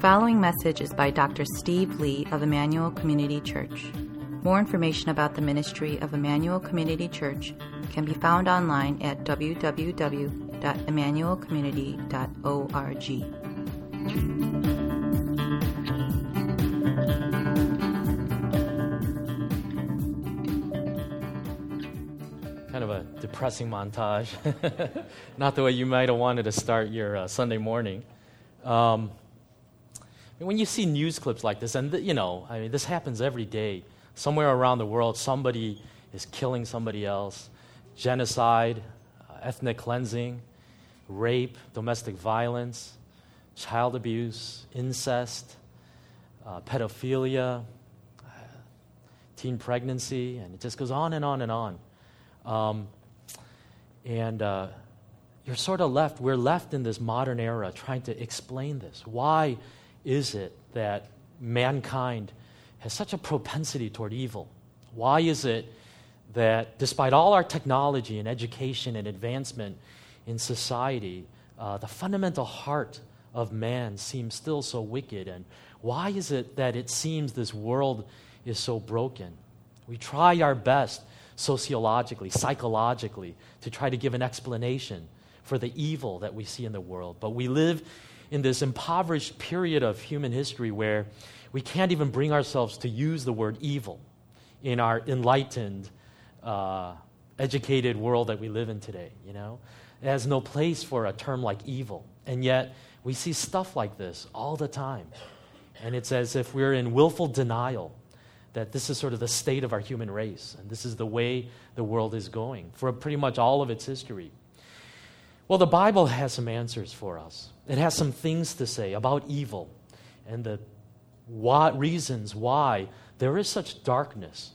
following message is by Dr. Steve Lee of Emmanuel Community Church. More information about the ministry of Emmanuel Community Church can be found online at www.emmanuelcommunity.org. Kind of a depressing montage. Not the way you might have wanted to start your Sunday morning. When you see news clips like this, and this happens every day. Somewhere around the world, somebody is killing somebody else. Genocide, ethnic cleansing, rape, domestic violence, child abuse, incest, pedophilia, teen pregnancy, and it just goes on and on and on. You're sort of we're left in this modern era trying to explain this. Why is it that mankind has such a propensity toward evil? Why is it that despite all our technology and education and advancement in society, the fundamental heart of man seems still so wicked? And why is it that it seems this world is so broken? We try our best sociologically, psychologically, to try to give an explanation for the evil that we see in the world. But we live in this impoverished period of human history where we can't even bring ourselves to use the word evil in our enlightened, educated world that we live in today, It has no place for a term like evil. And yet, we see stuff like this all the time. And it's as if we're in willful denial that this is sort of the state of our human race, and this is the way the world is going for pretty much all of its history. Well, the Bible has some answers for us. It has some things to say about evil and the reasons why there is such darkness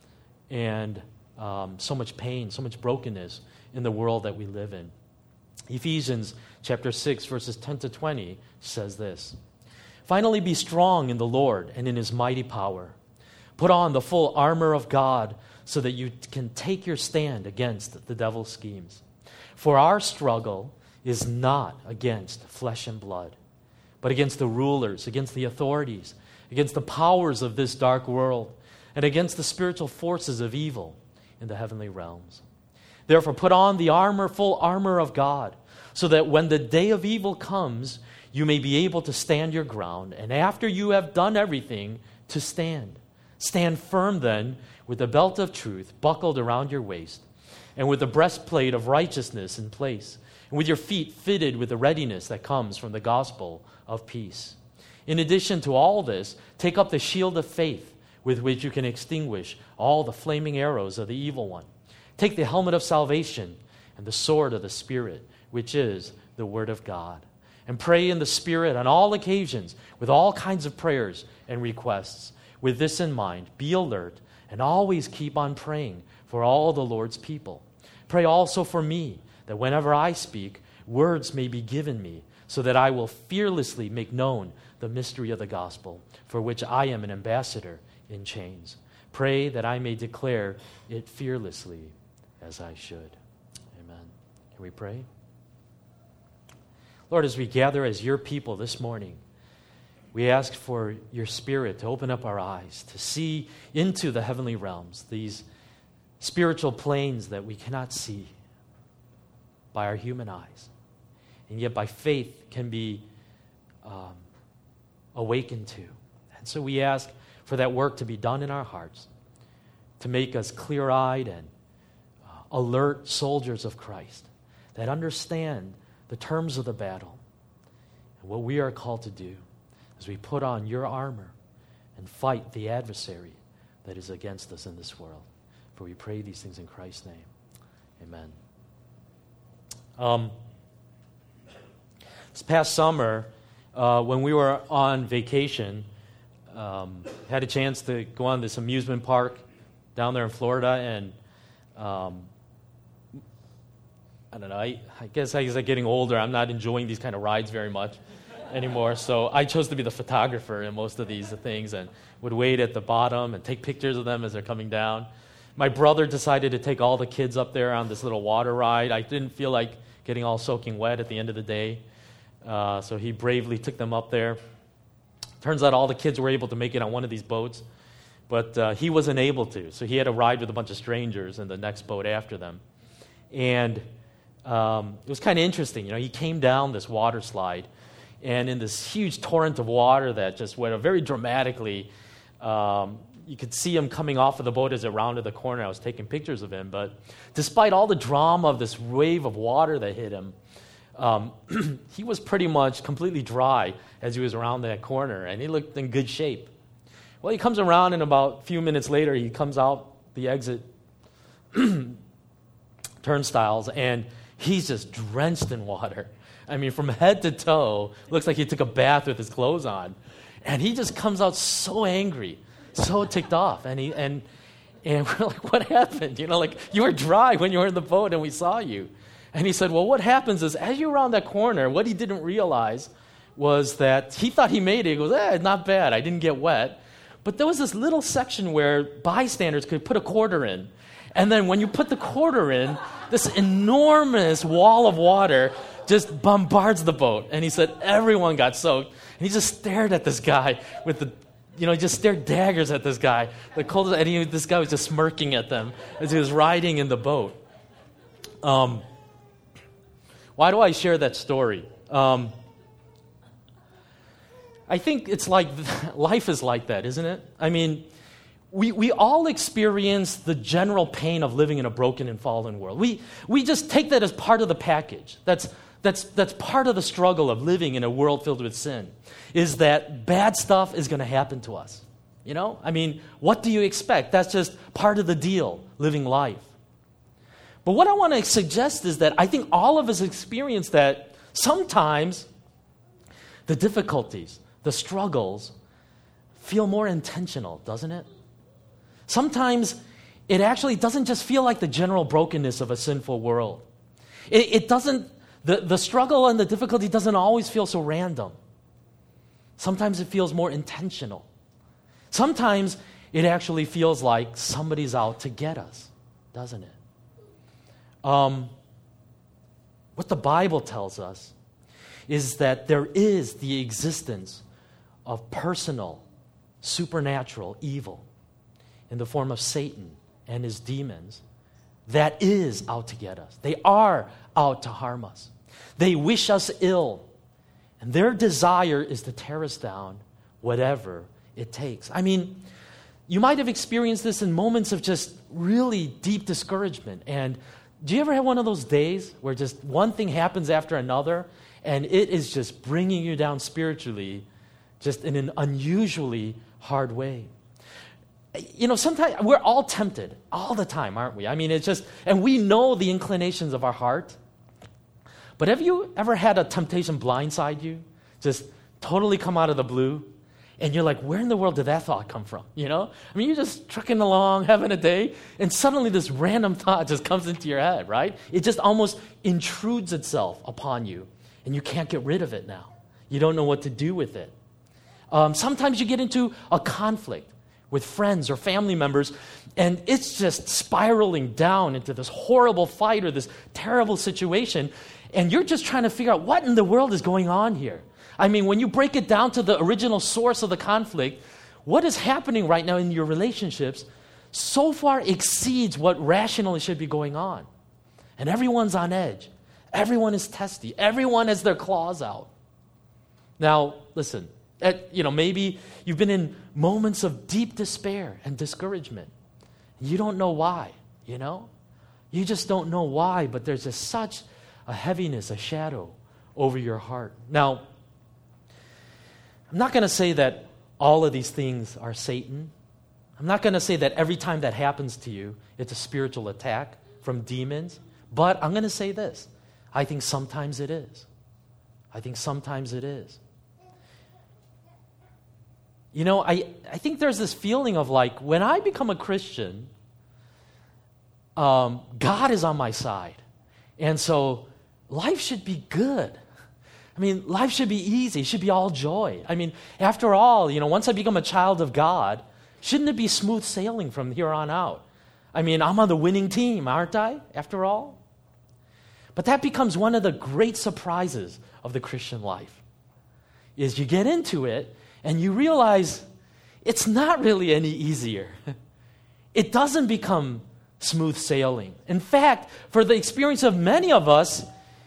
and so much pain, so much brokenness in the world that we live in. Ephesians chapter 6, verses 10 to 20 says this: "Finally be strong in the Lord and in His mighty power. Put on the full armor of God so that you can take your stand against the devil's schemes. For our struggle is not against flesh and blood, but against the rulers, against the authorities, against the powers of this dark world, and against the spiritual forces of evil in the heavenly realms. Therefore put on the full armor of God, so that when the day of evil comes, you may be able to stand your ground, and after you have done everything, to stand. Stand firm then, with the belt of truth buckled around your waist, and with the breastplate of righteousness in place, and with your feet fitted with the readiness that comes from the gospel of peace. In addition to all this, take up the shield of faith, with which you can extinguish all the flaming arrows of the evil one. Take the helmet of salvation and the sword of the Spirit, which is the Word of God. And pray in the Spirit on all occasions with all kinds of prayers and requests. With this in mind, be alert and always keep on praying for all the Lord's people. Pray also for me, that whenever I speak, words may be given me, so that I will fearlessly make known the mystery of the gospel, for which I am an ambassador in chains. Pray that I may declare it fearlessly as I should." Amen. Can we pray? Lord, as we gather as your people this morning, we ask for your Spirit to open up our eyes, to see into the heavenly realms, these spiritual planes that we cannot see by our human eyes, and yet by faith can be awakened to. And so we ask for that work to be done in our hearts, to make us clear-eyed and alert soldiers of Christ that understand the terms of the battle and what we are called to do as we put on your armor and fight the adversary that is against us in this world. For we pray these things in Christ's name. Amen. This past summer, when we were on vacation, had a chance to go on this amusement park down there in Florida, and I don't know, I guess as I'm getting older, I'm not enjoying these kind of rides very much anymore. So I chose to be the photographer in most of these things and would wait at the bottom and take pictures of them as they're coming down. My brother decided to take all the kids up there on this little water ride. I didn't feel like getting all soaking wet at the end of the day. So he bravely took them up there. Turns out all the kids were able to make it on one of these boats, but he wasn't able to. So he had to ride with a bunch of strangers in the next boat after them. And it was kind of interesting. He came down this water slide, and in this huge torrent of water that just went very dramatically, you could see him coming off of the boat as it rounded the corner. I was taking pictures of him. But despite all the drama of this wave of water that hit him, he was pretty much completely dry as he was around that corner, and he looked in good shape. Well, he comes around, and about a few minutes later, he comes out the exit turnstiles, and he's just drenched in water. I mean, from head to toe, looks like he took a bath with his clothes on. And he just comes out so angry, so ticked off. And we're like, what happened? You were dry when you were in the boat and we saw you. And he said, well, what happens is as you round that corner, what he didn't realize was that he thought he made it. He goes, not bad. I didn't get wet. But there was this little section where bystanders could put a quarter in. And then when you put the quarter in, this enormous wall of water just bombards the boat. And he said everyone got soaked. And he just stared at this guy with he just stared daggers at this guy. The coldest, and this guy was just smirking at them as he was riding in the boat. Why do I share that story? I think it's like, life is like that, isn't it? I mean, we all experience the general pain of living in a broken and fallen world. We just take that as part of the package. That's part of the struggle of living in a world filled with sin, is that bad stuff is going to happen to us. I mean, what do you expect? That's just part of the deal, living life. But what I want to suggest is that I think all of us experience that sometimes the difficulties, the struggles, feel more intentional, doesn't it? Sometimes it actually doesn't just feel like the general brokenness of a sinful world. It doesn't, the struggle and the difficulty doesn't always feel so random. Sometimes it feels more intentional. Sometimes it actually feels like somebody's out to get us, doesn't it? What the Bible tells us is that there is the existence of personal, supernatural evil in the form of Satan and his demons that is out to get us. They are out to harm us. They wish us ill, and their desire is to tear us down, whatever it takes. I mean, you might have experienced this in moments of just really deep discouragement. And do you ever have one of those days where just one thing happens after another, and it is just bringing you down spiritually, just in an unusually hard way? Sometimes we're all tempted all the time, aren't we? I mean, it's just, and we know the inclinations of our heart. But have you ever had a temptation blindside you? Just totally come out of the blue? And you're like, where in the world did that thought come from? I mean, you're just trucking along, having a day, and suddenly this random thought just comes into your head, right? It just almost intrudes itself upon you, and you can't get rid of it now. You don't know what to do with it. Sometimes you get into a conflict with friends or family members, and it's just spiraling down into this horrible fight or this terrible situation, and you're just trying to figure out what in the world is going on here. I mean, when you break it down to the original source of the conflict, what is happening right now in your relationships so far exceeds what rationally should be going on. And everyone's on edge. Everyone is testy. Everyone has their claws out. Now, listen, maybe you've been in moments of deep despair and discouragement. You don't know why, You just don't know why, but there's just such a heaviness, a shadow over your heart. Now, I'm not going to say that all of these things are Satan. I'm not going to say that every time that happens to you, it's a spiritual attack from demons. But I'm going to say this. I think sometimes it is. I think sometimes it is. I think there's this feeling of like, when I become a Christian, God is on my side. And so life should be good. I mean, life should be easy. It should be all joy. I mean, after all, once I become a child of God, shouldn't it be smooth sailing from here on out? I mean, I'm on the winning team, aren't I, after all? But that becomes one of the great surprises of the Christian life, is you get into it, And you realize it's not really any easier. It doesn't become smooth sailing. In fact, for the experience of many of us,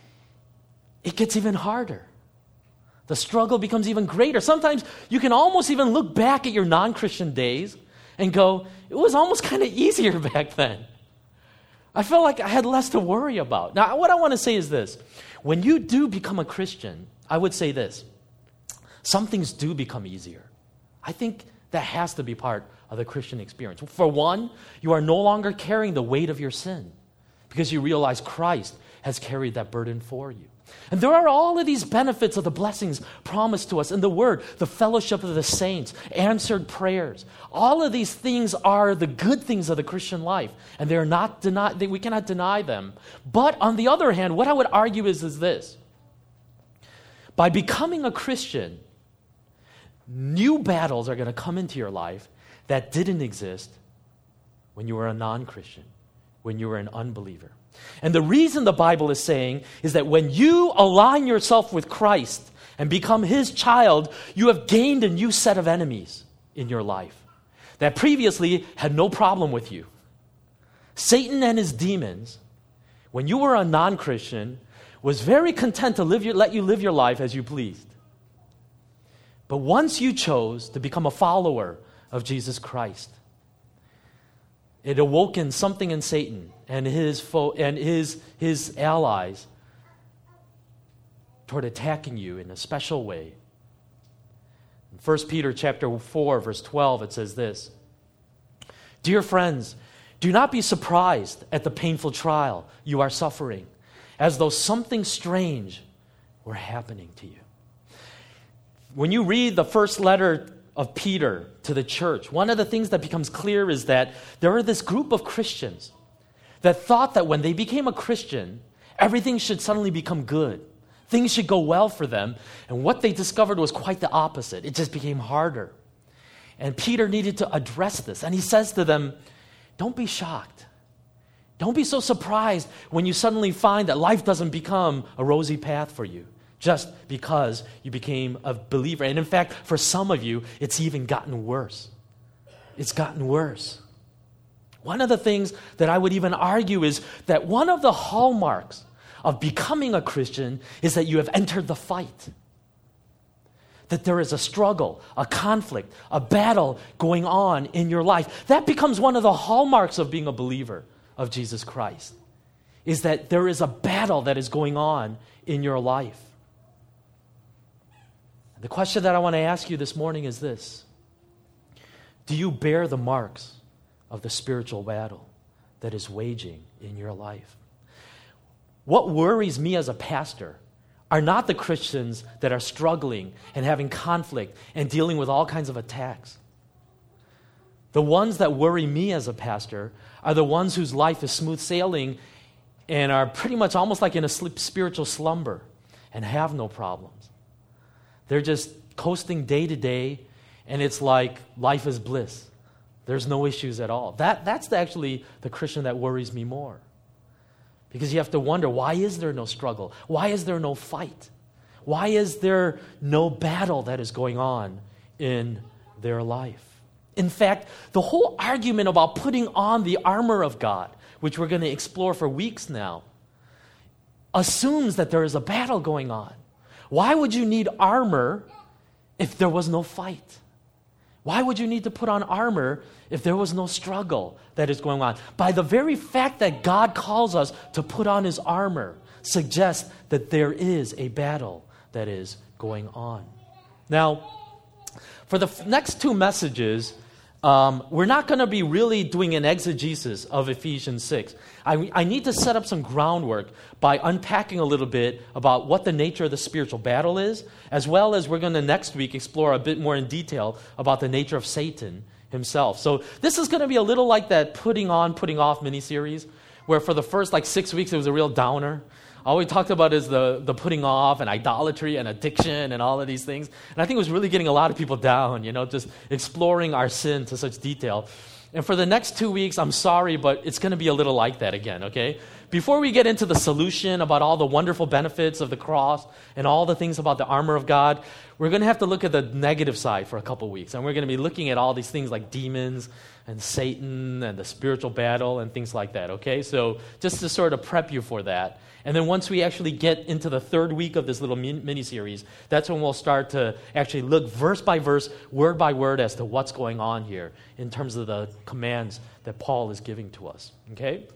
it gets even harder. The struggle becomes even greater. Sometimes you can almost even look back at your non-Christian days and go, it was almost kind of easier back then. I felt like I had less to worry about. Now, what I want to say is this. When you do become a Christian, I would say this. Some things do become easier. I think that has to be part of the Christian experience. For one, you are no longer carrying the weight of your sin because you realize Christ has carried that burden for you. And there are all of these benefits of the blessings promised to us in the Word, the fellowship of the saints, answered prayers. All of these things are the good things of the Christian life, and they're not we cannot deny them. But on the other hand, what I would argue is this. By becoming a Christian, new battles are going to come into your life that didn't exist when you were a non-Christian, when you were an unbeliever. And the reason the Bible is saying is that when you align yourself with Christ and become His child, you have gained a new set of enemies in your life that previously had no problem with you. Satan and his demons, when you were a non-Christian, was very content to let you live your life as you pleased. But once you chose to become a follower of Jesus Christ, it awoken something in Satan and his allies toward attacking you in a special way. In 1 Peter chapter 4, verse 12, it says this, "Dear friends, do not be surprised at the painful trial you are suffering, as though something strange were happening to you." When you read the first letter of Peter to the church, one of the things that becomes clear is that there are this group of Christians that thought that when they became a Christian, everything should suddenly become good. Things should go well for them. And what they discovered was quite the opposite. It just became harder. And Peter needed to address this. And he says to them, don't be shocked. Don't be so surprised when you suddenly find that life doesn't become a rosy path for you just because you became a believer. And in fact, for some of you, it's even gotten worse. It's gotten worse. One of the things that I would even argue is that one of the hallmarks of becoming a Christian is that you have entered the fight. That there is a struggle, a conflict, a battle going on in your life. That becomes one of the hallmarks of being a believer of Jesus Christ, is that there is a battle that is going on in your life. The question that I want to ask you this morning is this: do you bear the marks of the spiritual battle that is waging in your life? What worries me as a pastor are not the Christians that are struggling and having conflict and dealing with all kinds of attacks. The ones that worry me as a pastor are the ones whose life is smooth sailing and are pretty much almost like in a spiritual slumber and have no problems. They're just coasting day to day, and it's like life is bliss. There's no issues at all. That's actually the Christian that worries me more. Because you have to wonder, why is there no struggle? Why is there no fight? Why is there no battle that is going on in their life? In fact, the whole argument about putting on the armor of God, which we're going to explore for weeks now, assumes that there is a battle going on. Why would you need armor if there was no fight? Why would you need to put on armor if there was no struggle that is going on? By the very fact that God calls us to put on His armor suggests that there is a battle that is going on. Now, for the next two messages, we're not going to be really doing an exegesis of Ephesians 6. I need to set up some groundwork by unpacking a little bit about what the nature of the spiritual battle is, as well as we're going to next week explore a bit more in detail about the nature of Satan himself. So this is going to be a little like that putting on, putting off miniseries, where for the first 6 weeks it was a real downer. All we talked about is the putting off and idolatry and addiction and all of these things. And I think it was really getting a lot of people down, just exploring our sin to such detail. And for the next 2 weeks, I'm sorry, but it's going to be a little like that again, okay? Before we get into the solution about all the wonderful benefits of the cross and all the things about the armor of God, we're going to have to look at the negative side for a couple weeks. And we're going to be looking at all these things like demons and Satan and the spiritual battle and things like that, okay? So just to sort of prep you for that. And then once we actually get into the third week of this little mini-series, that's when we'll start to actually look verse by verse, word by word as to what's going on here in terms of the commands that Paul is giving to us, okay?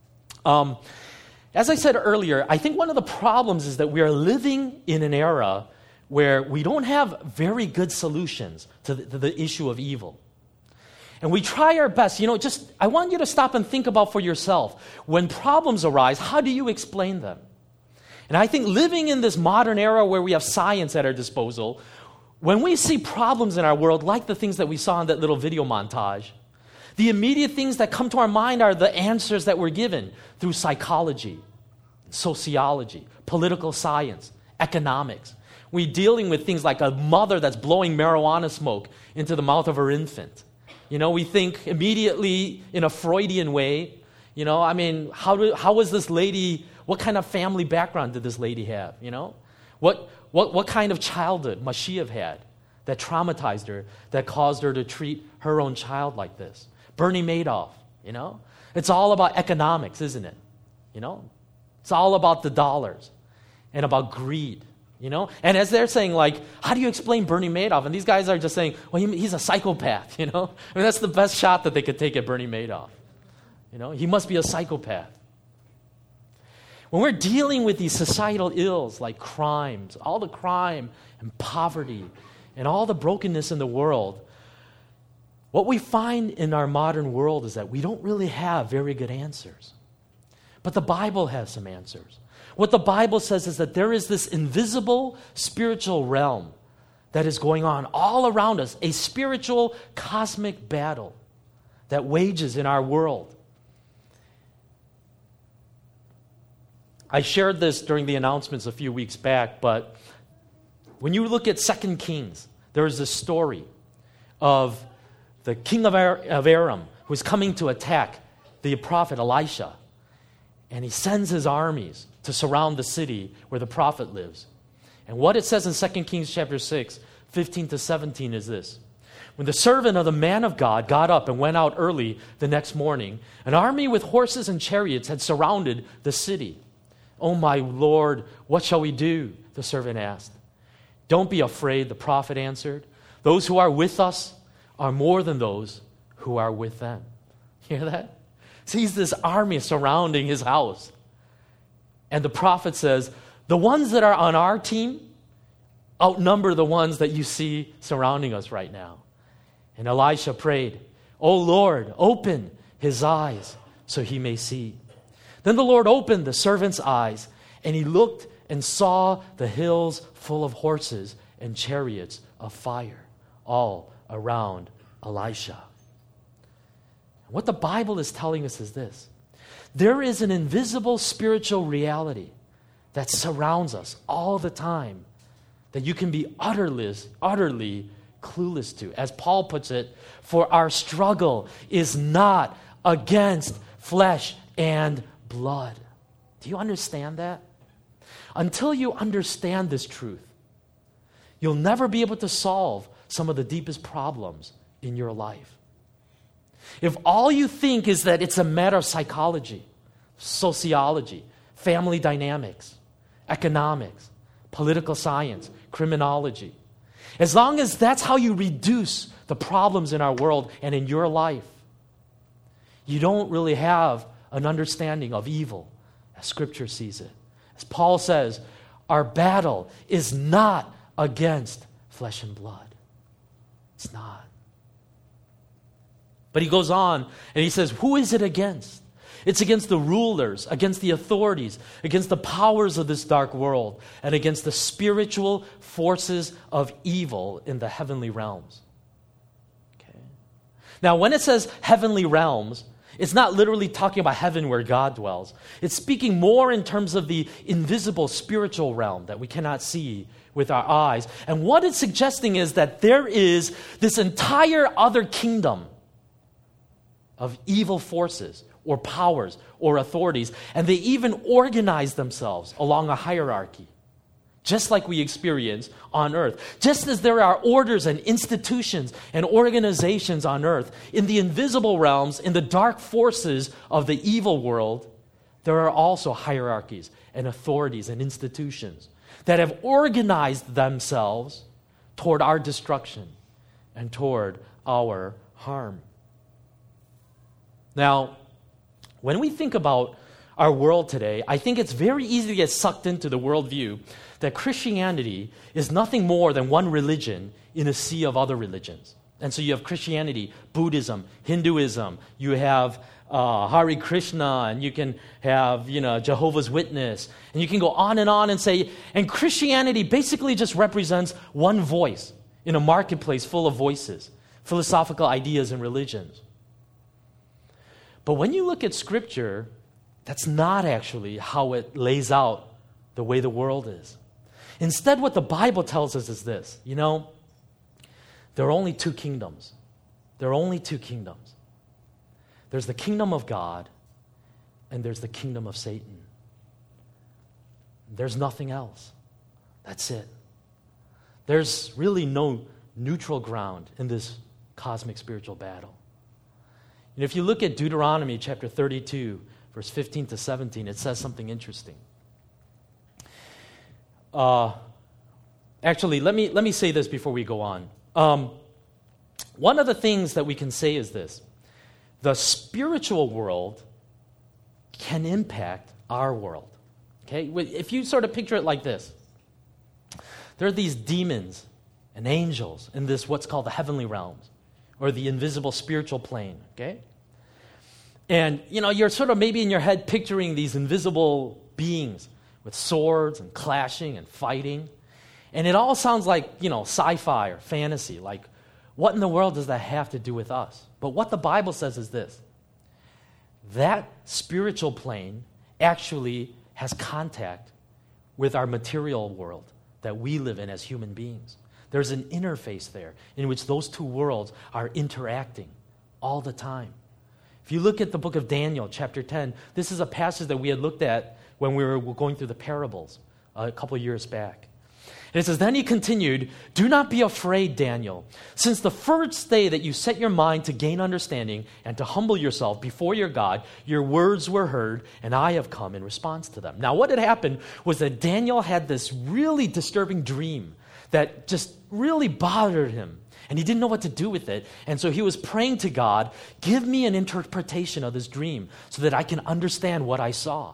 As I said earlier, I think one of the problems is that we are living in an era where we don't have very good solutions to the issue of evil. And we try our best. I want you to stop and think about for yourself. When problems arise, how do you explain them? And I think living in this modern era where we have science at our disposal, when we see problems in our world, like the things that we saw in that little video montage, the immediate things that come to our mind are the answers that we're given through psychology, sociology, political science, economics. We're dealing with things like a mother that's blowing marijuana smoke into the mouth of her infant. We think immediately in a Freudian way. How was this lady, what kind of family background did this lady have? What kind of childhood must she have had that traumatized her, that caused her to treat her own child like this? Bernie Madoff, It's all about economics, isn't it? It's all about the dollars and about greed. And as they're saying, how do you explain Bernie Madoff? And these guys are just saying, well, he's a psychopath, that's the best shot that they could take at Bernie Madoff. He must be a psychopath. When we're dealing with these societal ills like crimes, all the crime and poverty and all the brokenness in the world, what we find in our modern world is that we don't really have very good answers. But the Bible has some answers. What the Bible says is that there is this invisible spiritual realm that is going on all around us, a spiritual cosmic battle that wages in our world. I shared this during the announcements a few weeks back, but when you look at 2 Kings, there is this story of the king of Aram who is coming to attack the prophet Elisha. And he sends his armies to surround the city where the prophet lives. And what it says in 2 Kings chapter 6, 15 to 17 is this. When the servant of the man of God got up and went out early the next morning, an army with horses and chariots had surrounded the city. "Oh, my Lord, what shall we do?" the servant asked. "Don't be afraid," the prophet answered. "Those who are with us are more than those who are with them." Hear that? Sees this army surrounding his house. And the prophet says, the ones that are on our team outnumber the ones that you see surrounding us right now. And Elisha prayed, "Oh Lord, open his eyes so he may see." Then the Lord opened the servant's eyes, and he looked and saw the hills full of horses and chariots of fire all around Elisha. What the Bible is telling us is this. There is an invisible spiritual reality that surrounds us all the time that you can be utterly clueless to. As Paul puts it, for our struggle is not against flesh and blood. Do you understand that? Until you understand this truth, you'll never be able to solve some of the deepest problems in your life. If all you think is that it's a matter of psychology, sociology, family dynamics, economics, political science, criminology, as long as that's how you reduce the problems in our world and in your life, you don't really have an understanding of evil as Scripture sees it. As Paul says, our battle is not against flesh and blood. It's not. But he goes on and he says, who is it against? It's against the rulers, against the authorities, against the powers of this dark world, and against the spiritual forces of evil in the heavenly realms. Okay. Now, when it says heavenly realms, it's not literally talking about heaven where God dwells. It's speaking more in terms of the invisible spiritual realm that we cannot see with our eyes. And what it's suggesting is that there is this entire other kingdom of evil forces or powers or authorities, and they even organize themselves along a hierarchy, just like we experience on earth. Just as there are orders and institutions and organizations on earth, in the invisible realms, in the dark forces of the evil world, there are also hierarchies and authorities and institutions that have organized themselves toward our destruction and toward our harm. Now, when we think about our world today, I think it's very easy to get sucked into the worldview that Christianity is nothing more than one religion in a sea of other religions. And so you have Christianity, Buddhism, Hinduism, you have Hare Krishna, and you can have, Jehovah's Witness, and you can go on and say, and Christianity basically just represents one voice in a marketplace full of voices, philosophical ideas and religions. But when you look at Scripture, that's not actually how it lays out the way the world is. Instead, what the Bible tells us is this, there are only two kingdoms. There are only two kingdoms. There's the kingdom of God, and there's the kingdom of Satan. There's nothing else. That's it. There's really no neutral ground in this cosmic spiritual battle. And if you look at Deuteronomy chapter 32, verse 15 to 17, it says something interesting. Actually, let me say this before we go on. One of the things that we can say is this. The spiritual world can impact our world. Okay? If you sort of picture it like this, there are these demons and angels in this what's called the heavenly realms, or the invisible spiritual plane, okay? And, you're sort of maybe in your head picturing these invisible beings with swords and clashing and fighting. And it all sounds like, sci-fi or fantasy, like, what in the world does that have to do with us? But what the Bible says is this. That spiritual plane actually has contact with our material world that we live in as human beings. There's an interface there in which those two worlds are interacting all the time. If you look at the book of Daniel, chapter 10, this is a passage that we had looked at when we were going through the parables a couple years back. And it says, then he continued, do not be afraid, Daniel, since the first day that you set your mind to gain understanding and to humble yourself before your God, your words were heard, and I have come in response to them. Now, what had happened was that Daniel had this really disturbing dream that just really bothered him, and he didn't know what to do with it. And so he was praying to God, give me an interpretation of this dream so that I can understand what I saw.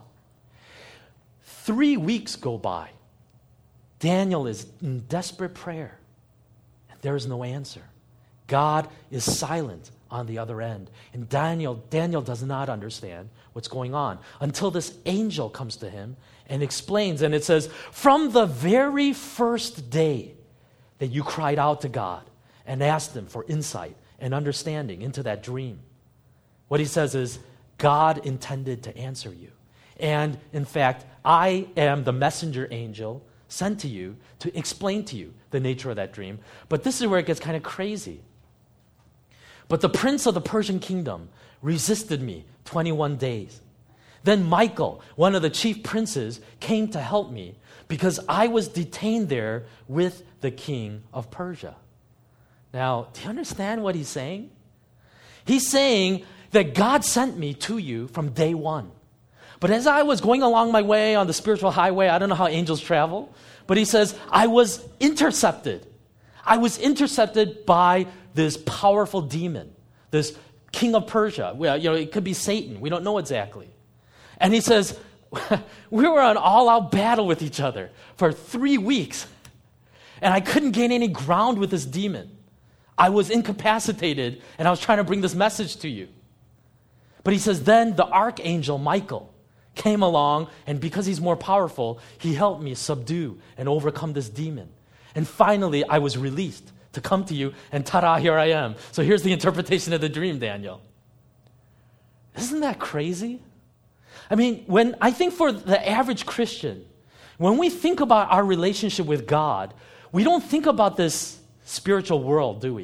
3 weeks go by. Daniel is in desperate prayer, and there is no answer. God is silent on the other end, and Daniel does not understand what's going on until this angel comes to him and explains, and it says, from the very first day that you cried out to God and asked him for insight and understanding into that dream, what he says is, God intended to answer you. And in fact, I am the messenger angel sent to you to explain to you the nature of that dream. But this is where it gets kind of crazy. But the prince of the Persian kingdom resisted me 21 days. Then Michael, one of the chief princes, came to help me because I was detained there with the king of Persia. Now, do you understand what he's saying? He's saying that God sent me to you from day one. But as I was going along my way on the spiritual highway, I don't know how angels travel, but he says, I was intercepted. I was intercepted by this powerful demon, this king of Persia. Well, it could be Satan. We don't know exactly. And he says, we were on all-out battle with each other for 3 weeks, and I couldn't gain any ground with this demon. I was incapacitated, and I was trying to bring this message to you. But he says, then the archangel Michael came along, and because he's more powerful, he helped me subdue and overcome this demon. And finally, I was released to come to you, and ta-da, here I am. So here's the interpretation of the dream, Daniel. Isn't that crazy? I mean, when I think for the average Christian, when we think about our relationship with God, we don't think about this spiritual world, do we?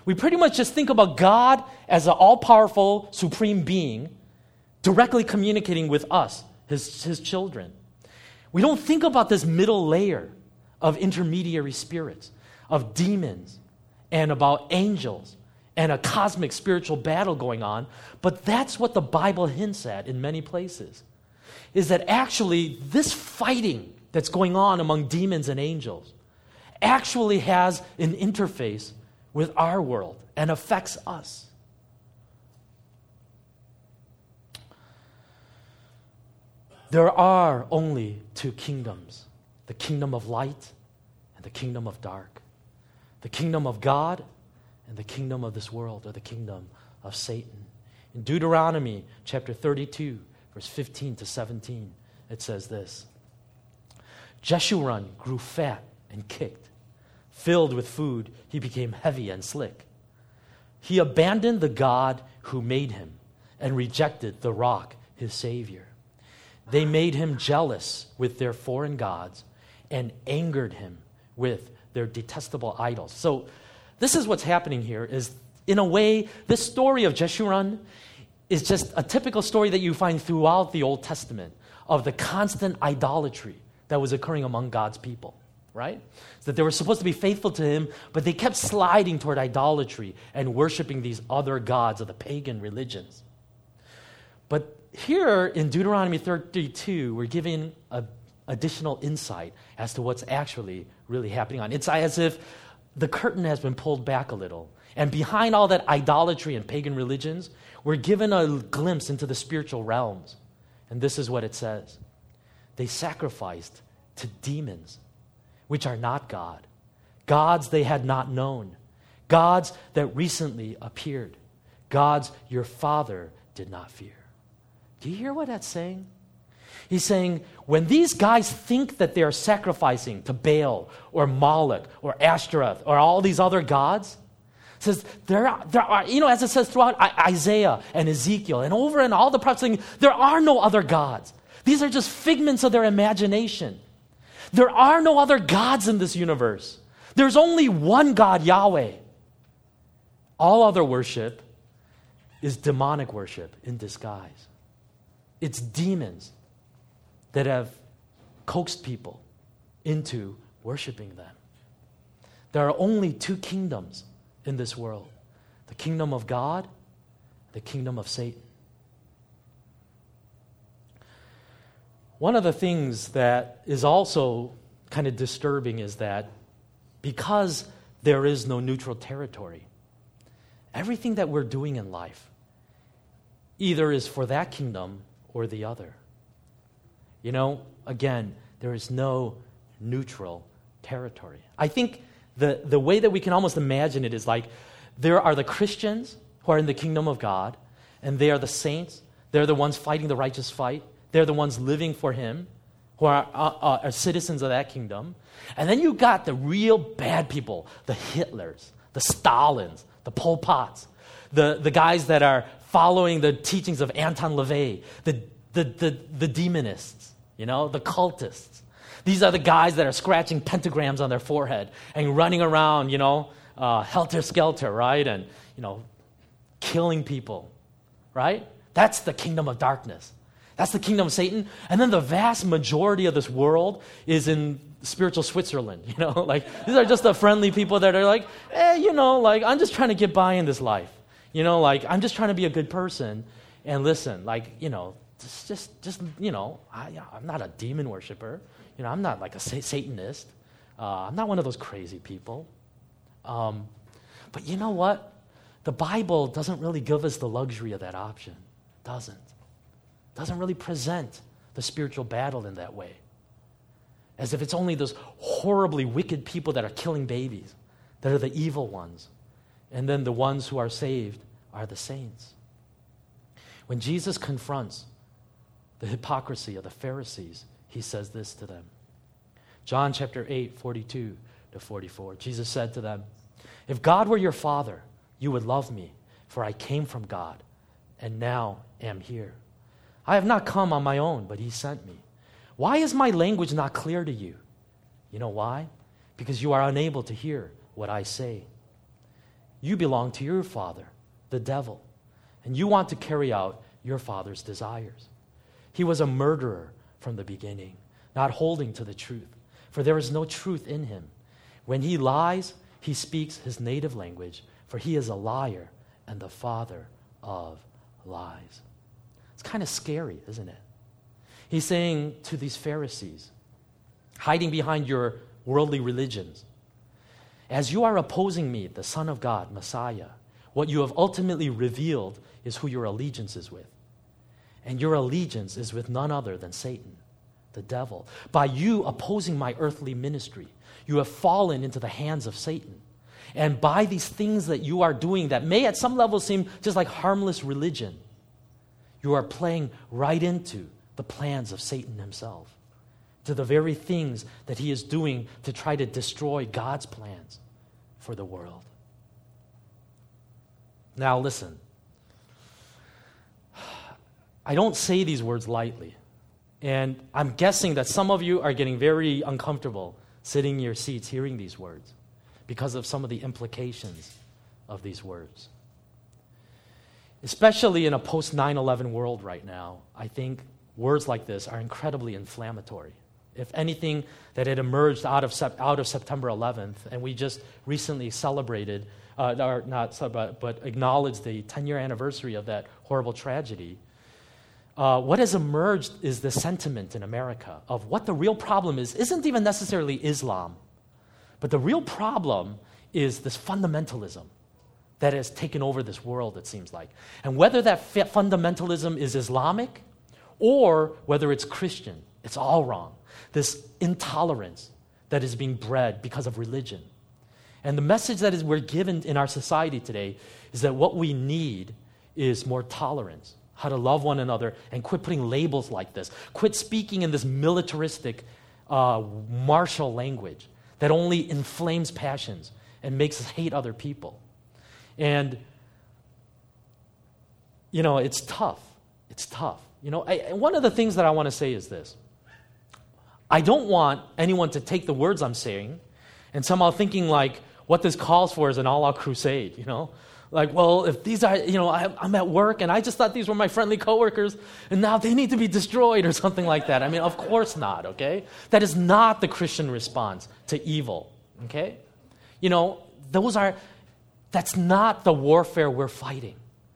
We pretty much just think about God as an all-powerful, supreme being directly communicating with us, his children. We don't think about this middle layer of intermediary spirits, of demons, and about angels, and a cosmic spiritual battle going on. But that's what the Bible hints at in many places, is that actually this fighting that's going on among demons and angels actually has an interface with our world and affects us. There are only two kingdoms, the kingdom of light and the kingdom of dark, the kingdom of God and the kingdom of this world, or the kingdom of Satan. In Deuteronomy chapter 32, verse 15 to 17, it says this: Jeshurun grew fat and kicked. Filled with food, he became heavy and slick. He abandoned the God who made him and rejected the rock, his Savior. They made him jealous with their foreign gods and angered him with their detestable idols. So this is what's happening here, is in a way, this story of Jeshurun is just a typical story that you find throughout the Old Testament of the constant idolatry that was occurring among God's people, right? So that they were supposed to be faithful to him, but they kept sliding toward idolatry and worshiping these other gods of the pagan religions. But here in Deuteronomy 32, we're given additional insight as to what's actually really happening on. It's as if the curtain has been pulled back a little. And behind all that idolatry and pagan religions, we're given a glimpse into the spiritual realms. And this is what it says: they sacrificed to demons, which are not God, gods they had not known, gods that recently appeared, gods your father did not fear. Do you hear what that's saying? He's saying, when these guys think that they're sacrificing to Baal or Moloch or Ashtoreth or all these other gods, it says there are, as it says throughout Isaiah and Ezekiel and over in all the prophets, saying, there are no other gods. These are just figments of their imagination. There are no other gods in this universe. There's only one God, Yahweh. All other worship is demonic worship in disguise. It's demons that have coaxed people into worshiping them. There are only two kingdoms in this world: the kingdom of God, the kingdom of Satan. One of the things that is also kind of disturbing is that because there is no neutral territory, everything that we're doing in life either is for that kingdom or the other. Again, there is no neutral territory. I think the way that we can almost imagine it is like there are the Christians who are in the kingdom of God, and they are the saints. They're the ones fighting the righteous fight. They're the ones living for him, who are citizens of that kingdom. And then you got the real bad people, the Hitlers, the Stalins, the Pol Pots, the guys that are following the teachings of Anton LaVey, the demonists, the cultists. These are the guys that are scratching pentagrams on their forehead and running around, helter-skelter, right? And, killing people, right? That's the kingdom of darkness. That's the kingdom of Satan. And then the vast majority of this world is in spiritual Switzerland, these are just the friendly people that are like, I'm just trying to get by in this life. I'm just trying to be a good person. And listen, I'm not a demon worshiper. I'm not like a Satanist. I'm not one of those crazy people. But you know what? The Bible doesn't really give us the luxury of that option. Doesn't really present the spiritual battle in that way. As if it's only those horribly wicked people that are killing babies that are the evil ones. And then the ones who are saved are the saints. When Jesus confronts the hypocrisy of the Pharisees, he says this to them. John chapter 8, 42 to 44. Jesus said to them, "If God were your Father, you would love me, for I came from God and now am here. I have not come on my own, but he sent me. Why is my language not clear to you? You know why? Because you are unable to hear what I say. You belong to your father, the devil, and you want to carry out your father's desires. He was a murderer from the beginning, not holding to the truth, for there is no truth in him. When he lies, he speaks his native language, for he is a liar and the father of lies. It's kind of scary, isn't it? He's saying to these Pharisees, hiding behind your worldly religions, as you are opposing me, the Son of God, Messiah, what you have ultimately revealed is who your allegiance is with. And your allegiance is with none other than Satan, the devil. By you opposing my earthly ministry, you have fallen into the hands of Satan. And by these things that you are doing that may at some level seem just like harmless religion, you are playing right into the plans of Satan himself, to the very things that he is doing to try to destroy God's plans for the world. Now listen, I don't say these words lightly, and I'm guessing that some of you are getting very uncomfortable sitting in your seats hearing these words because of some of the implications of these words. Especially in a post-9/11 world right now, I think words like this are incredibly inflammatory. If anything, that had emerged out of September 11th, and we just recently celebrated, but acknowledged the 10-year anniversary of that horrible tragedy. What has emerged is the sentiment in America of what the real problem is isn't even necessarily Islam, but the real problem is this fundamentalism that has taken over this world, it seems like. And whether that fundamentalism is Islamic or whether it's Christian, it's all wrong. This intolerance that is being bred because of religion. And the message that we're given in our society today is that what we need is more tolerance, how to love one another, and quit putting labels like this. Quit speaking in this militaristic, martial language that only inflames passions and makes us hate other people. And, it's tough. It's tough. One of the things that I want to say is this. I don't want anyone to take the words I'm saying and somehow thinking like what this calls for is an all-out crusade, Like, well, if these are, I'm at work and I just thought these were my friendly coworkers and now they need to be destroyed or something like that. I mean, of course not, okay? That is not the Christian response to evil, okay? That's not the warfare we're fighting.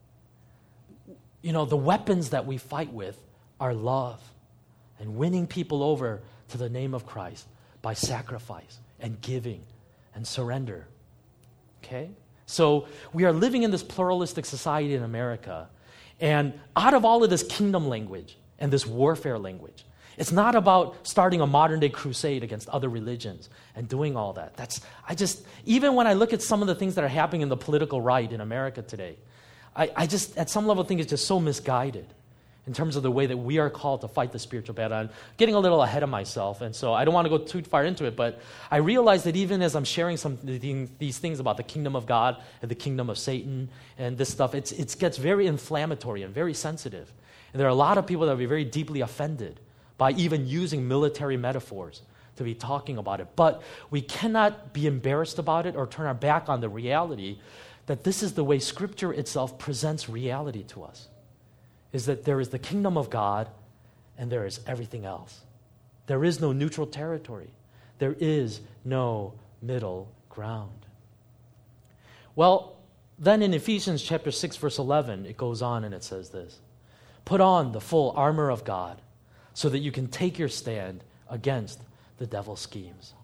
The weapons that we fight with are love and winning people over to the name of Christ by sacrifice and giving and surrender. Okay? So we are living in this pluralistic society in America, and out of all of this kingdom language and this warfare language, it's not about starting a modern-day crusade against other religions and doing all that. Even when I look at some of the things that are happening in the political right in America today, I just, at some level, think it's just so misguided in terms of the way that we are called to fight the spiritual battle. I'm getting a little ahead of myself, and so I don't want to go too far into it, but I realize that even as I'm sharing these things about the kingdom of God and the kingdom of Satan and this stuff, it gets very inflammatory and very sensitive. And there are a lot of people that will be very deeply offended by even using military metaphors to be talking about it. But we cannot be embarrassed about it or turn our back on the reality that this is the way Scripture itself presents reality to us, is that there is the kingdom of God and there is everything else. There is no neutral territory. There is no middle ground. Well, then in Ephesians chapter 6, verse 11, it goes on and it says this: put on the full armor of God so that you can take your stand against the devil's schemes.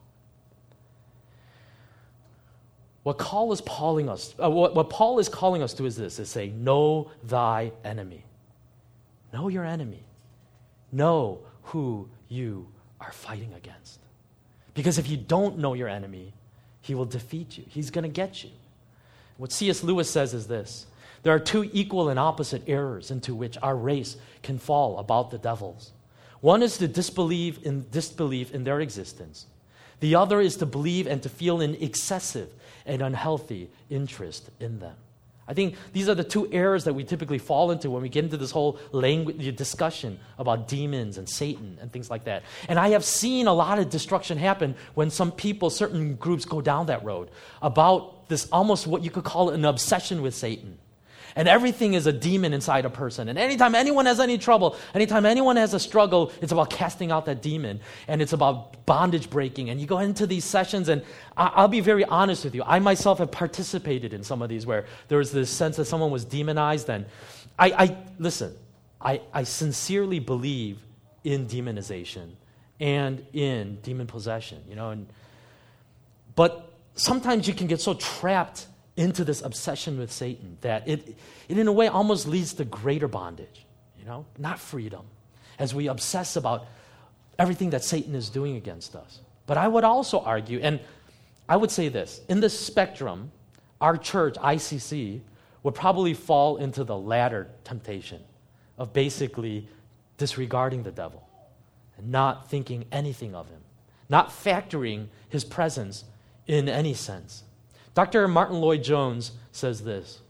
What Paul is calling us to is this, is saying, know thy enemy. Know your enemy. Know who you are fighting against. Because if you don't know your enemy, he will defeat you. He's going to get you. What C.S. Lewis says is this: there are two equal and opposite errors into which our race can fall about the devils. One is to disbelieve in their existence. The other is to believe and to feel an excessive and unhealthy interest in them. I think these are the two errors that we typically fall into when we get into this whole language discussion about demons and Satan and things like that. And I have seen a lot of destruction happen when some people, certain groups go down that road about this almost what you could call an obsession with Satan. And everything is a demon inside a person. And anytime anyone has any trouble, anytime anyone has a struggle, it's about casting out that demon. And it's about bondage breaking. And you go into these sessions, and I'll be very honest with you. I myself have participated in some of these where there was this sense that someone was demonized. And listen, I sincerely believe in demonization and in demon possession, but sometimes you can get so trapped into this obsession with Satan that it in a way almost leads to greater bondage, not freedom, as we obsess about everything that Satan is doing against us. But I would also argue, and I would say this, in this spectrum, our church, ICC, would probably fall into the latter temptation of basically disregarding the devil and not thinking anything of him, not factoring his presence in any sense. Dr. Martin Lloyd-Jones says this: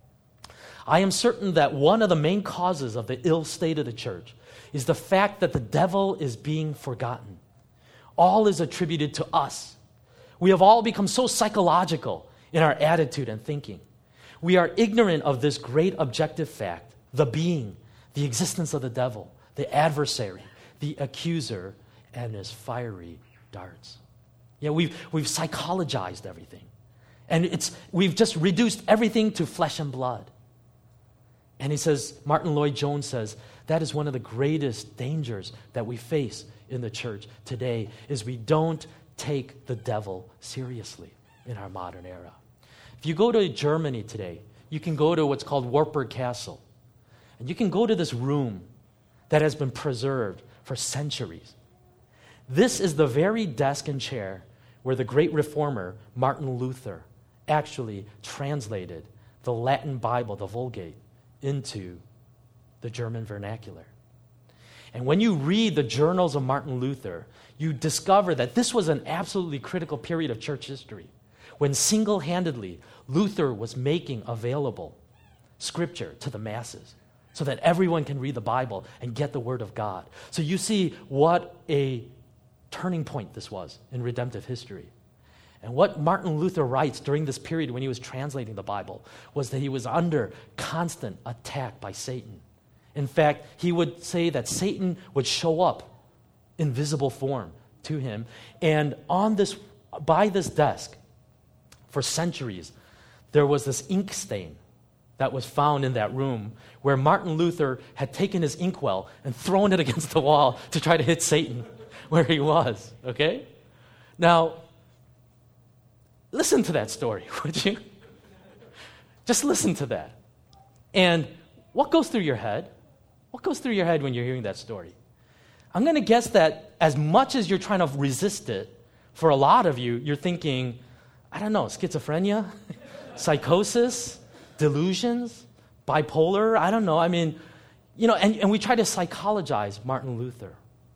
I am certain that one of the main causes of the ill state of the church is the fact that the devil is being forgotten. All is attributed to us. We have all become so psychological in our attitude and thinking. We are ignorant of this great objective fact, the being, the existence of the devil, the adversary, the accuser, and his fiery darts. We've psychologized everything. And we've just reduced everything to flesh and blood. And he says, Martin Lloyd-Jones says, that is one of the greatest dangers that we face in the church today, is we don't take the devil seriously in our modern era. If you go to Germany today, you can go to what's called Wartburg Castle. And you can go to this room that has been preserved for centuries. This is the very desk and chair where the great reformer Martin Luther actually translated the Latin Bible, the Vulgate, into the German vernacular. And when you read the journals of Martin Luther, you discover that this was an absolutely critical period of church history, when single-handedly Luther was making available Scripture to the masses so that everyone can read the Bible and get the Word of God. So you see what a turning point this was in redemptive history. And what Martin Luther writes during this period when he was translating the Bible was that he was under constant attack by Satan. In fact, he would say that Satan would show up in visible form to him. And by this desk, for centuries, there was this ink stain that was found in that room where Martin Luther had taken his inkwell and thrown it against the wall to try to hit Satan where he was, okay? Now, listen to that story, would you? Just listen to that. And what goes through your head? What goes through your head when you're hearing that story? I'm going to guess that as much as you're trying to resist it, for a lot of you, you're thinking, I don't know, schizophrenia, psychosis, delusions, bipolar, I don't know. I mean, and we try to psychologize Martin Luther.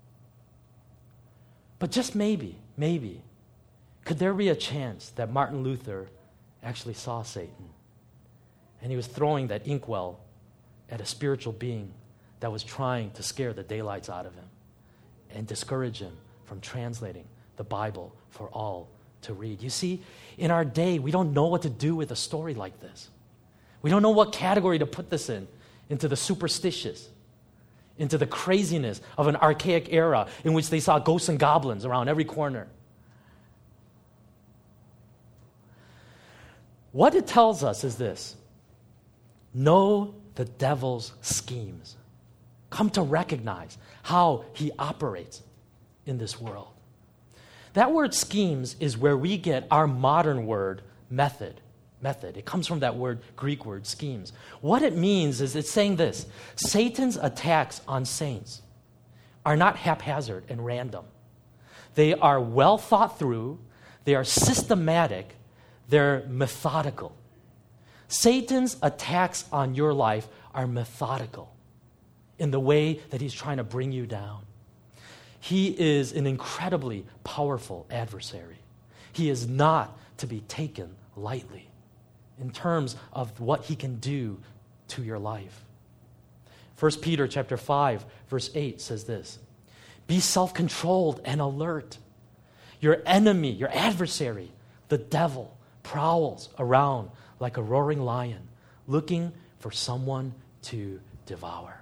But just maybe, could there be a chance that Martin Luther actually saw Satan? And he was throwing that inkwell at a spiritual being that was trying to scare the daylights out of him and discourage him from translating the Bible for all to read. You see, in our day, we don't know what to do with a story like this. We don't know what category to put this into the superstitious, into the craziness of an archaic era in which they saw ghosts and goblins around every corner. What it tells us is this: know the devil's schemes. Come to recognize how he operates in this world. That word schemes is where we get our modern word method. It comes from that Greek word schemes. What it means is it's saying this: Satan's attacks on saints are not haphazard and random. They are well thought through, they are systematic, they're methodical. Satan's attacks on your life are methodical in the way that he's trying to bring you down. He is an incredibly powerful adversary. He is not to be taken lightly in terms of what he can do to your life. 1 Peter chapter 5, verse 8 says this: be self-controlled and alert. Your enemy, your adversary, the devil, prowls around like a roaring lion, looking for someone to devour.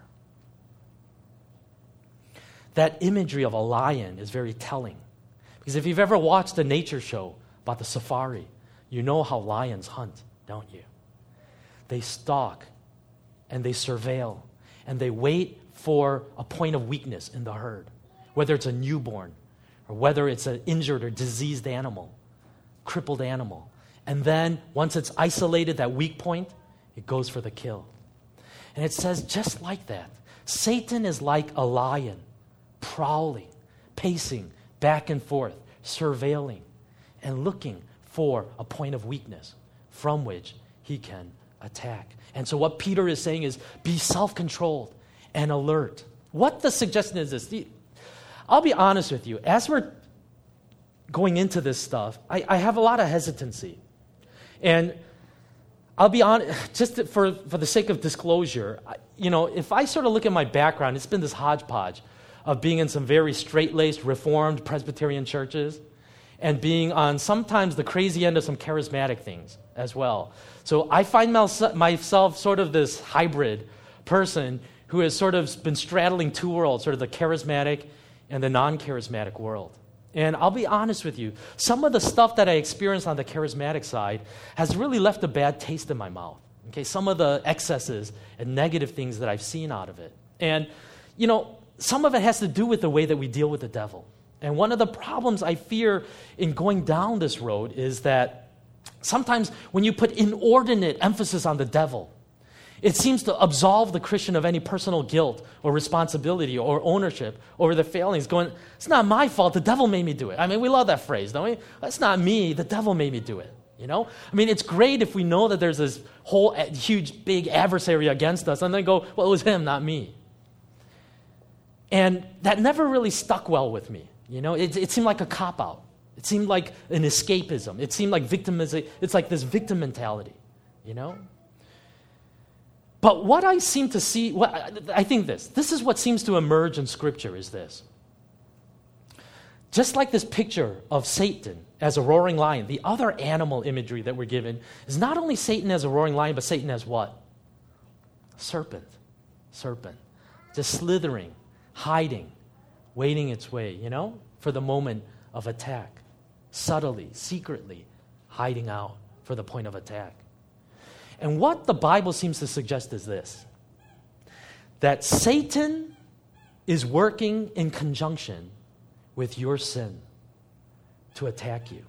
That imagery of a lion is very telling. Because if you've ever watched a nature show about the safari, you know how lions hunt, don't you? They stalk and they surveil and they wait for a point of weakness in the herd, whether it's a newborn or whether it's an injured or diseased animal, crippled animal. And then once it's isolated, that weak point, it goes for the kill. And it says just like that, Satan is like a lion, prowling, pacing back and forth, surveilling, and looking for a point of weakness from which he can attack. And so what Peter is saying is be self-controlled and alert. What the suggestion is this. I'll be honest with you. As we're going into this stuff, I have a lot of hesitancy. And I'll be honest, just for the sake of disclosure, if I sort of look at my background, it's been this hodgepodge of being in some very straight-laced, Reformed Presbyterian churches and being on sometimes the crazy end of some charismatic things as well. So I find myself sort of this hybrid person who has sort of been straddling two worlds, sort of the charismatic and the non-charismatic world. And I'll be honest with you, some of the stuff that I experienced on the charismatic side has really left a bad taste in my mouth. Okay, some of the excesses and negative things that I've seen out of it. And, some of it has to do with the way that we deal with the devil. And one of the problems I fear in going down this road is that sometimes when you put inordinate emphasis on the devil, it seems to absolve the Christian of any personal guilt or responsibility or ownership over their failings, going, it's not my fault, the devil made me do it. I mean, we love that phrase, don't we? That's not me, the devil made me do it. It's great if we know that there's this whole huge, big adversary against us, and then go, well, it was him, not me. And that never really stuck well with me. It seemed like a cop-out. It seemed like an escapism. It seemed like victimization. It's like this victim mentality, But what I seem to see, I think this is what seems to emerge in Scripture is this. Just like this picture of Satan as a roaring lion, the other animal imagery that we're given is not only Satan as a roaring lion, but Satan as what? Serpent. Just slithering, hiding, waiting its way, for the moment of attack. Subtly, secretly, hiding out for the point of attack. And what the Bible seems to suggest is this, that Satan is working in conjunction with your sin to attack you.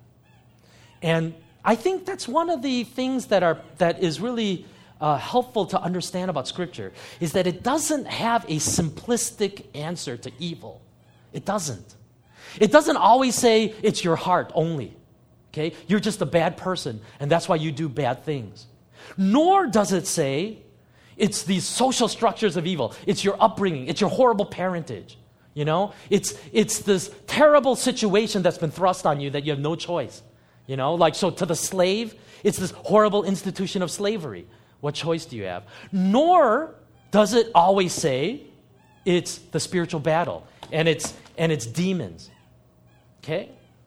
And I think that's one of the things that is really helpful to understand about Scripture, is that it doesn't have a simplistic answer to evil. It doesn't. It doesn't always say it's your heart only. Okay? You're just a bad person, and that's why you do bad things. Nor does it say it's these social structures of evil. It's your upbringing. It's your horrible parentage. It's this terrible situation that's been thrust on you that you have no choice. So to the slave, it's this horrible institution of slavery. What choice do you have? Nor does it always say it's the spiritual battle and it's demons. Okay?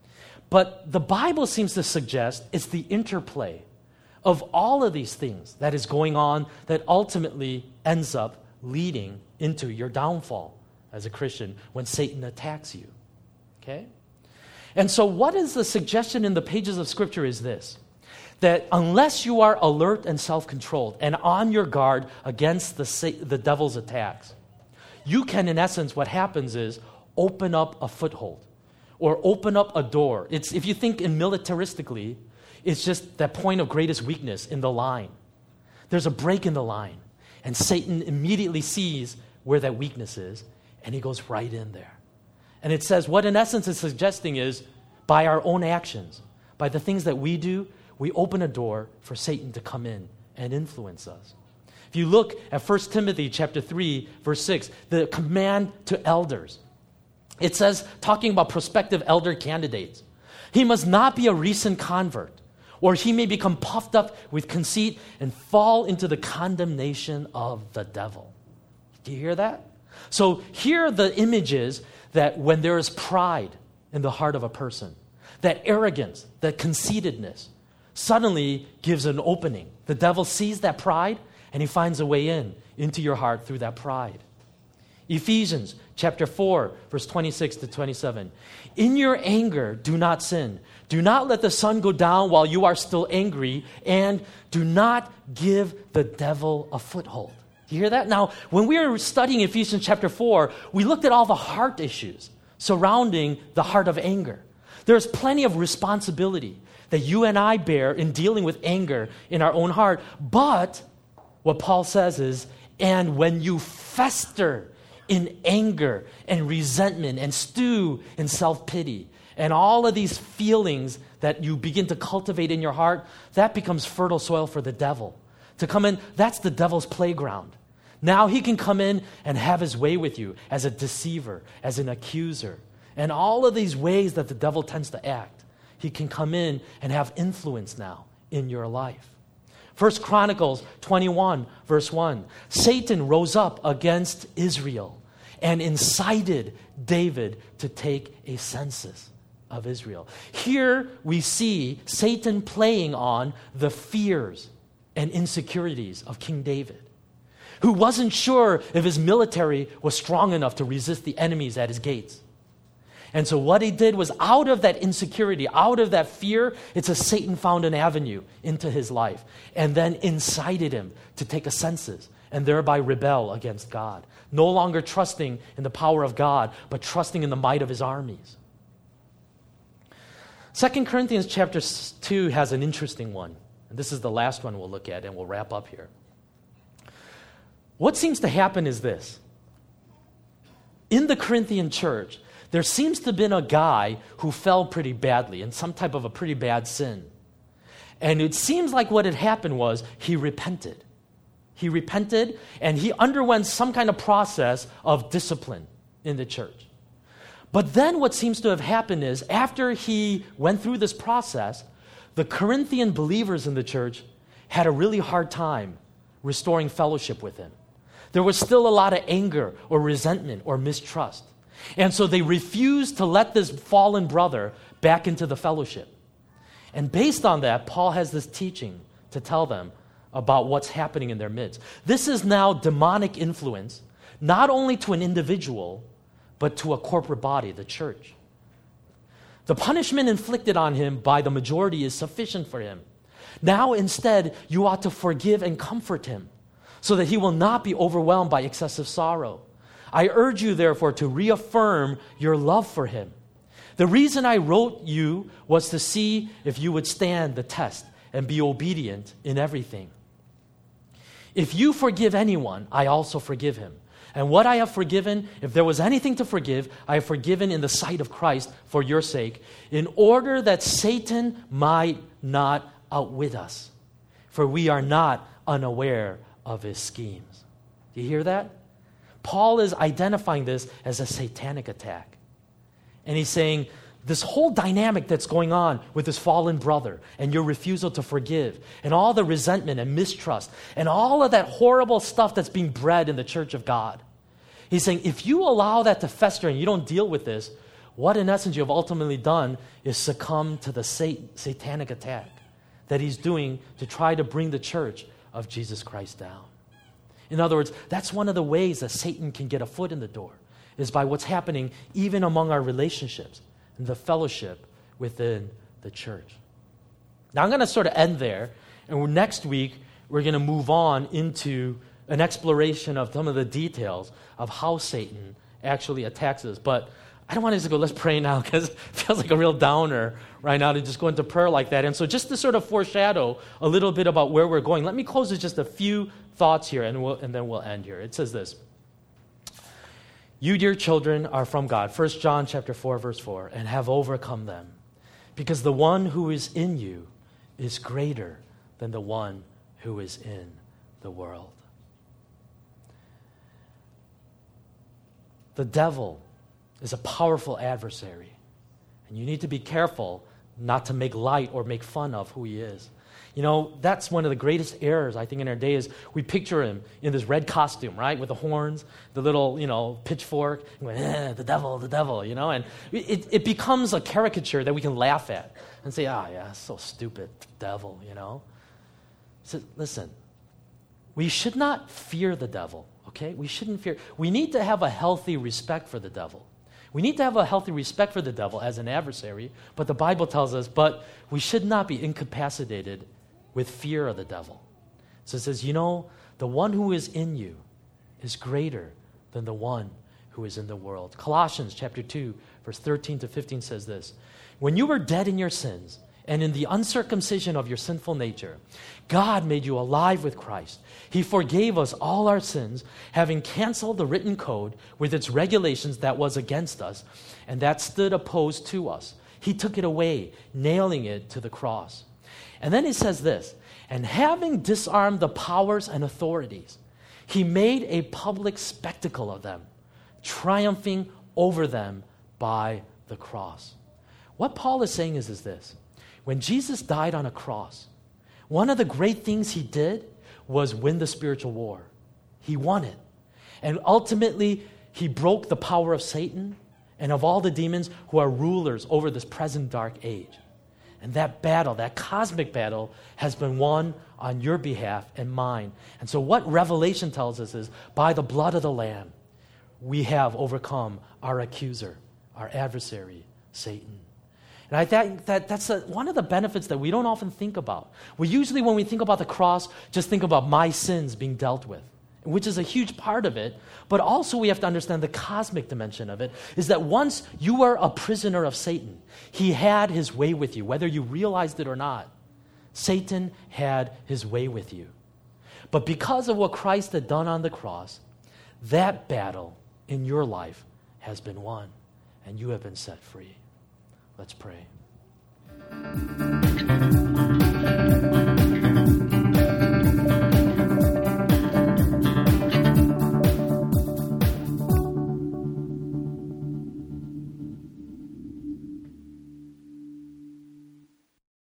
But the Bible seems to suggest it's the interplay of all of these things that is going on that ultimately ends up leading into your downfall as a Christian when Satan attacks you. Okay? And so what is the suggestion in the pages of Scripture is this, that unless you are alert and self-controlled and on your guard against the devil's attacks, you can, in essence, what happens is open up a foothold or open up a door. If you think in militaristically, it's just that point of greatest weakness in the line. There's a break in the line, and Satan immediately sees where that weakness is, and he goes right in there. And it says what in essence it's suggesting is by our own actions, by the things that we do, we open a door for Satan to come in and influence us. If you look at 1 Timothy chapter 3, verse 6, the command to elders, it says, talking about prospective elder candidates, he must not be a recent convert, or he may become puffed up with conceit and fall into the condemnation of the devil. Do you hear that? So here are the images that when there is pride in the heart of a person, that arrogance, that conceitedness, suddenly gives an opening. The devil sees that pride, and he finds a way into your heart through that pride. Ephesians chapter 4, verse 26 to 27. In your anger, do not sin. Do not let the sun go down while you are still angry, and do not give the devil a foothold. You hear that? Now, when we were studying Ephesians chapter 4, we looked at all the heart issues surrounding the heart of anger. There's plenty of responsibility that you and I bear in dealing with anger in our own heart. But what Paul says is, and when you fester in anger and resentment and stew in self-pity and all of these feelings that you begin to cultivate in your heart, that becomes fertile soil for the devil to come in. That's the devil's playground. Now he can come in and have his way with you as a deceiver, as an accuser, and all of these ways that the devil tends to act. He can come in and have influence now in your life. 1 Chronicles 21, verse 1. Satan rose up against Israel and incited David to take a census of Israel. Here we see Satan playing on the fears and insecurities of King David, who wasn't sure if his military was strong enough to resist the enemies at his gates. And so what he did was, out of that insecurity, out of that fear, it's as Satan found an avenue into his life and then incited him to take a census and thereby rebel against God. No longer trusting in the power of God, but trusting in the might of his armies. 2 Corinthians chapter 2 has an interesting one. And this is the last one we'll look at, and we'll wrap up here. What seems to happen is this. In the Corinthian church, there seems to have been a guy who fell pretty badly in some type of a pretty bad sin. And it seems like what had happened was he repented. He repented and he underwent some kind of process of discipline in the church. But then what seems to have happened is, after he went through this process, the Corinthian believers in the church had a really hard time restoring fellowship with him. There was still a lot of anger or resentment or mistrust. And so they refused to let this fallen brother back into the fellowship. And based on that, Paul has this teaching to tell them about what's happening in their midst. This is now demonic influence, not only to an individual, but to a corporate body, the church. The punishment inflicted on him by the majority is sufficient for him. Now, instead, you ought to forgive and comfort him so that he will not be overwhelmed by excessive sorrow. I urge you, therefore, to reaffirm your love for him. The reason I wrote you was to see if you would stand the test and be obedient in everything. If you forgive anyone, I also forgive him. And what I have forgiven, if there was anything to forgive, I have forgiven in the sight of Christ for your sake, in order that Satan might not outwit us. For we are not unaware of his schemes. Do you hear that? Paul is identifying this as a satanic attack. And he's saying, this whole dynamic that's going on with this fallen brother and your refusal to forgive and all the resentment and mistrust and all of that horrible stuff that's being bred in the church of God. He's saying, if you allow that to fester and you don't deal with this, what in essence you have ultimately done is succumb to the satanic attack that he's doing to try to bring the church of Jesus Christ down. In other words, that's one of the ways that Satan can get a foot in the door, is by what's happening even among our relationships and the fellowship within the church. Now I'm going to sort of end there, and next week we're going to move on into an exploration of some of the details of how Satan actually attacks us. But I don't want to just go, let's pray now, because it feels like a real downer right now to just go into prayer like that. And so just to sort of foreshadow a little bit about where we're going, let me close with just a few thoughts here, and then we'll end here. It says this. You, dear children, are from God, 1 John chapter 4, verse 4, and have overcome them, because the one who is in you is greater than the one who is in the world. The devil is a powerful adversary, and you need to be careful not to make light or make fun of who he is. That's one of the greatest errors, I think, in our day is we picture him in this red costume, right, with the horns, the little, pitchfork, and going, the devil, and it becomes a caricature that we can laugh at and say, yeah, so stupid, devil, So listen, we should not fear the devil, okay? We shouldn't fear. We need to have a healthy respect for the devil. We need to have a healthy respect for the devil as an adversary, but the Bible tells us, but we should not be incapacitated with fear of the devil. So it says, the one who is in you is greater than the one who is in the world. Colossians chapter 2, verse 13 to 15 says this, when you were dead in your sins and in the uncircumcision of your sinful nature, God made you alive with Christ. He forgave us all our sins, having canceled the written code with its regulations that was against us and that stood opposed to us. He took it away, nailing it to the cross. And then it says this, and having disarmed the powers and authorities, he made a public spectacle of them, triumphing over them by the cross. What Paul is saying is this. When Jesus died on a cross, one of the great things he did was win the spiritual war. He won it. And ultimately, he broke the power of Satan and of all the demons who are rulers over this present dark age. And that battle, that cosmic battle, has been won on your behalf and mine. And so what Revelation tells us is, by the blood of the Lamb, we have overcome our accuser, our adversary, Satan. And I think that's one of the benefits that we don't often think about. We usually, when we think about the cross, just think about my sins being dealt with, which is a huge part of it. But also we have to understand the cosmic dimension of it, is that once you were a prisoner of Satan, he had his way with you, whether you realized it or not. Satan had his way with you. But because of what Christ had done on the cross, that battle in your life has been won, and you have been set free. Let's pray.